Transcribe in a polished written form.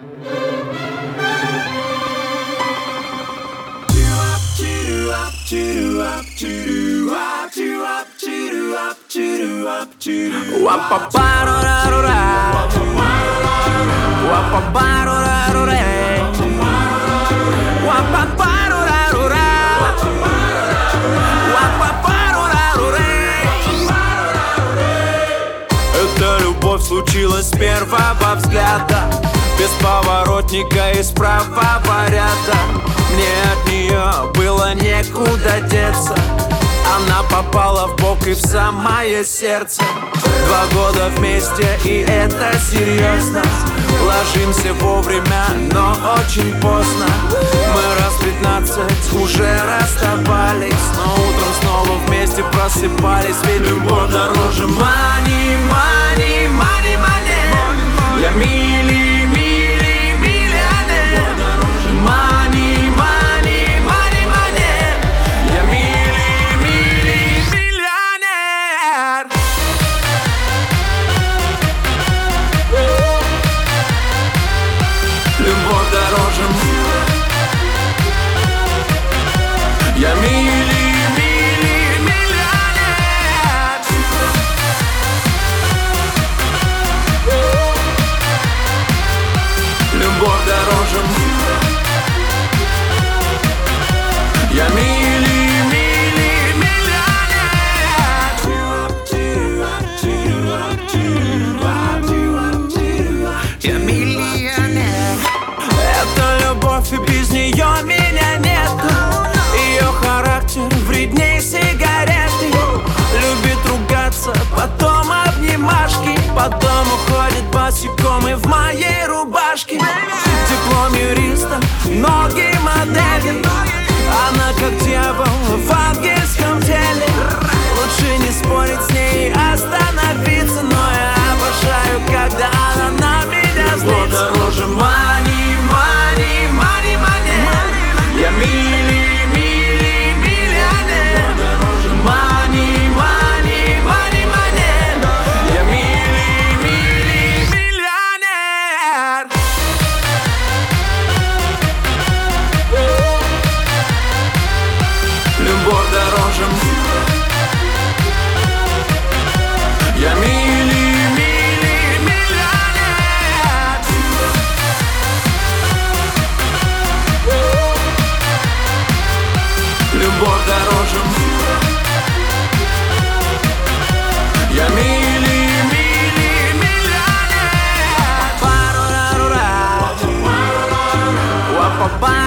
Эта любовь случилась с первого взгляда, без поворотника и с правого ряда. Мне от нее было некуда деться, она попала в бок и в самое сердце. 2 года вместе, и это серьезно. Ложимся вовремя, но очень поздно. Мы раз 15 уже расставались, но утром снова вместе просыпались. Ведь любовь дороже money, money, money, money. Я мили, мили, миллионер. Money, money, money, money. Я мили, мили, миллионер. Любовь дороже. Я мили, мили, миллионер. Любовь дороже. Я мили, мили, миллионер. Я миллионер. Это любовь, и без нее меня нет. Ее характер вредней сигареты. Любит ругаться, потом обнимашки. Потом уходит босиком и в моей рубашке. Диплом юриста, ноги модели. Она как дьявол в ангельском теле. Лучше не спорить с ней, остановиться. Но я обожаю, когда она на меня злится. Дороже money, money, money, money. Я мили, мили, миллионер. Money, money, money, money. Я мили, мили, миллионер. Любовь дороже. Я мили, мили, миллионер. Любовь дороже. Я мили, мили, миллионер.